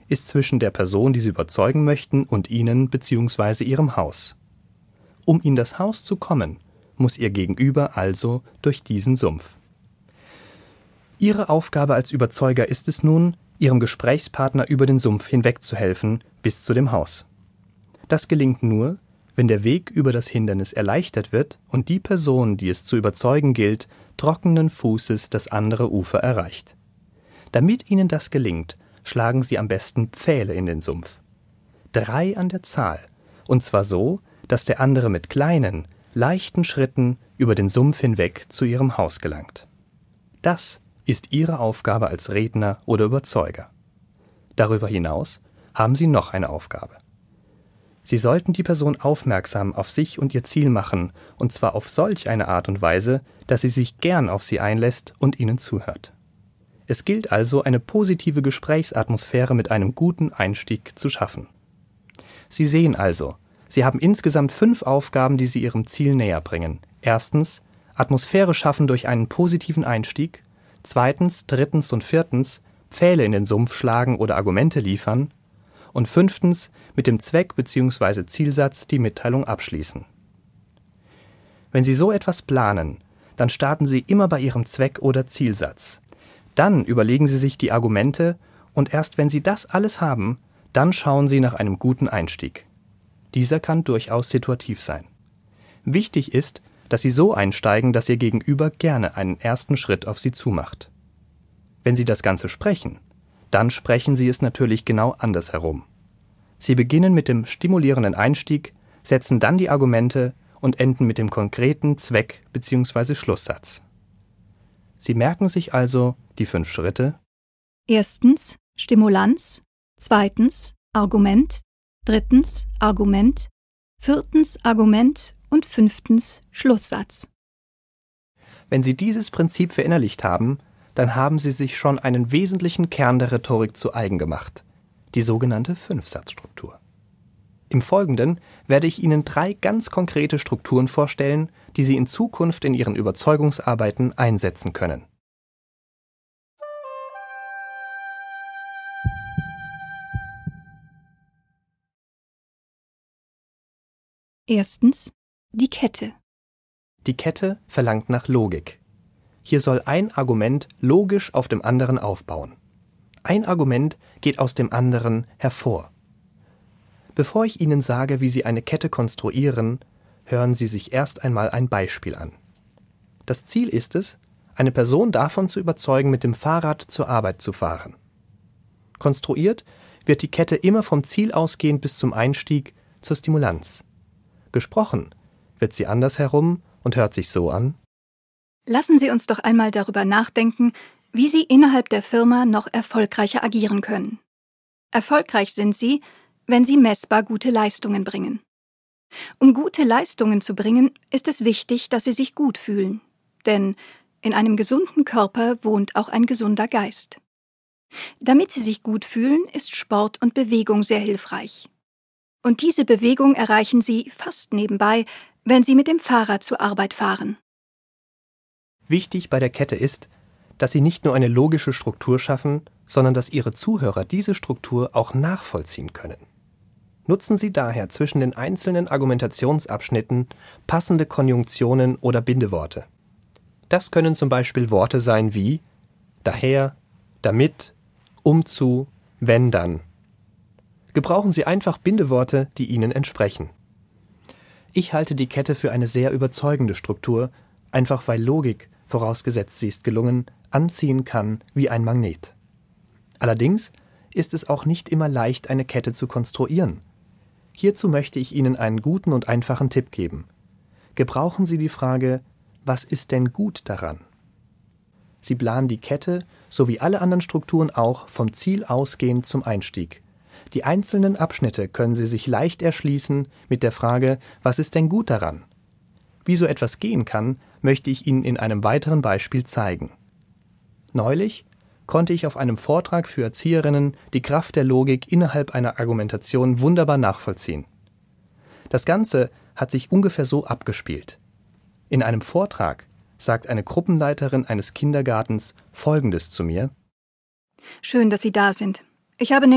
ist zwischen der Person, die Sie überzeugen möchten, und Ihnen bzw. Ihrem Haus. Um in das Haus zu kommen, muss Ihr Gegenüber also durch diesen Sumpf. Ihre Aufgabe als Überzeuger ist es nun, Ihrem Gesprächspartner über den Sumpf hinweg zu helfen bis zu dem Haus. Das gelingt nur, wenn der Weg über das Hindernis erleichtert wird und die Person, die es zu überzeugen gilt, trockenen Fußes das andere Ufer erreicht. Damit Ihnen das gelingt, schlagen Sie am besten Pfähle in den Sumpf. 3 an der Zahl, und zwar so, dass der andere mit kleinen, leichten Schritten über den Sumpf hinweg zu Ihrem Haus gelangt. Das ist Ihre Aufgabe als Redner oder Überzeuger. Darüber hinaus haben Sie noch eine Aufgabe. Sie sollten die Person aufmerksam auf sich und ihr Ziel machen, und zwar auf solch eine Art und Weise, dass sie sich gern auf sie einlässt und ihnen zuhört. Es gilt also, eine positive Gesprächsatmosphäre mit einem guten Einstieg zu schaffen. Sie sehen also, Sie haben insgesamt 5 Aufgaben, die Sie Ihrem Ziel näher bringen. Erstens, Atmosphäre schaffen durch einen positiven Einstieg. Zweitens, drittens und viertens, Pfähle in den Sumpf schlagen oder Argumente liefern. Und 5. mit dem Zweck bzw. Zielsatz die Mitteilung abschließen. Wenn Sie so etwas planen, dann starten Sie immer bei Ihrem Zweck oder Zielsatz. Dann überlegen Sie sich die Argumente und erst wenn Sie das alles haben, dann schauen Sie nach einem guten Einstieg. Dieser kann durchaus situativ sein. Wichtig ist, dass Sie so einsteigen, dass Ihr Gegenüber gerne einen ersten Schritt auf Sie zumacht. Wenn Sie das Ganze sprechen, dann sprechen Sie es natürlich genau andersherum. Sie beginnen mit dem stimulierenden Einstieg, setzen dann die Argumente und enden mit dem konkreten Zweck bzw. Schlusssatz. Sie merken sich also die 5 Schritte. 1. Stimulanz. 2. Argument. 3. Argument. 4. Argument und 5. Schlusssatz. Wenn Sie dieses Prinzip verinnerlicht haben, dann haben Sie sich schon einen wesentlichen Kern der Rhetorik zu eigen gemacht, die sogenannte 5-Satz-Struktur. Im Folgenden werde ich Ihnen 3 ganz konkrete Strukturen vorstellen, die Sie in Zukunft in Ihren Überzeugungsarbeiten einsetzen können. Erstens, die Kette. Die Kette verlangt nach Logik. Hier soll ein Argument logisch auf dem anderen aufbauen. Ein Argument geht aus dem anderen hervor. Bevor ich Ihnen sage, wie Sie eine Kette konstruieren, hören Sie sich erst einmal ein Beispiel an. Das Ziel ist es, eine Person davon zu überzeugen, mit dem Fahrrad zur Arbeit zu fahren. Konstruiert wird die Kette immer vom Ziel ausgehend bis zum Einstieg zur Stimulanz. Gesprochen wird sie andersherum und hört sich so an: Lassen Sie uns doch einmal darüber nachdenken, wie Sie innerhalb der Firma noch erfolgreicher agieren können. Erfolgreich sind Sie, wenn Sie messbar gute Leistungen bringen. Um gute Leistungen zu bringen, ist es wichtig, dass Sie sich gut fühlen. Denn in einem gesunden Körper wohnt auch ein gesunder Geist. Damit Sie sich gut fühlen, ist Sport und Bewegung sehr hilfreich. Und diese Bewegung erreichen Sie fast nebenbei, wenn Sie mit dem Fahrrad zur Arbeit fahren. Wichtig bei der Kette ist, dass Sie nicht nur eine logische Struktur schaffen, sondern dass Ihre Zuhörer diese Struktur auch nachvollziehen können. Nutzen Sie daher zwischen den einzelnen Argumentationsabschnitten passende Konjunktionen oder Bindeworte. Das können zum Beispiel Worte sein wie daher, damit, umzu, wenn dann. Gebrauchen Sie einfach Bindeworte, die Ihnen entsprechen. Ich halte die Kette für eine sehr überzeugende Struktur, einfach weil Logik, vorausgesetzt sie ist gelungen, anziehen kann wie ein Magnet. Allerdings ist es auch nicht immer leicht, eine Kette zu konstruieren. Hierzu möchte ich Ihnen einen guten und einfachen Tipp geben. Gebrauchen Sie die Frage: Was ist denn gut daran? Sie planen die Kette, so wie alle anderen Strukturen auch, vom Ziel ausgehend zum Einstieg. Die einzelnen Abschnitte können Sie sich leicht erschließen mit der Frage: Was ist denn gut daran? Wie so etwas gehen kann, möchte ich Ihnen in einem weiteren Beispiel zeigen. Neulich konnte ich auf einem Vortrag für Erzieherinnen die Kraft der Logik innerhalb einer Argumentation wunderbar nachvollziehen. Das Ganze hat sich ungefähr so abgespielt. In einem Vortrag sagt eine Gruppenleiterin eines Kindergartens Folgendes zu mir: Schön, dass Sie da sind. Ich habe